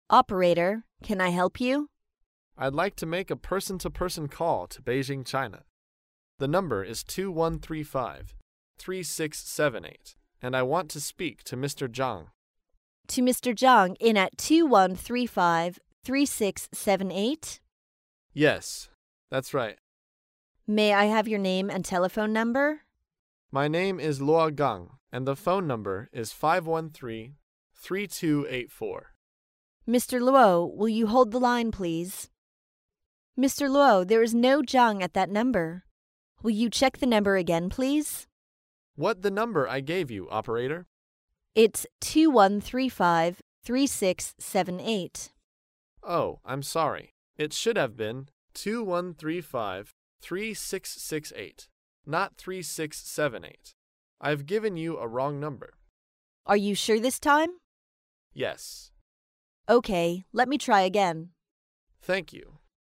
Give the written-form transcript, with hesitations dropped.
Operator, can I help you? I'd like to make a person-to-person call to Beijing, China. The number is 2135-3678, and I want to speak to Mr. Zhang. To Mr. Zhang in at 2135-3678? Yes, that's right. May I have your name and telephone number? My name is Luo Gang, and the phone number is 513-3284. Mr. Luo, will you hold the line, please? Mr. Luo, there is no Zhang at that number. Will you check the number again, please? What the number I gave you, operator? It's 2135-3678. Oh, I'm sorry. It should have been 2135-3668, not 3678. I've given you a wrong number. Are you sure this time? Yes. Okay, let me try again. Thank you.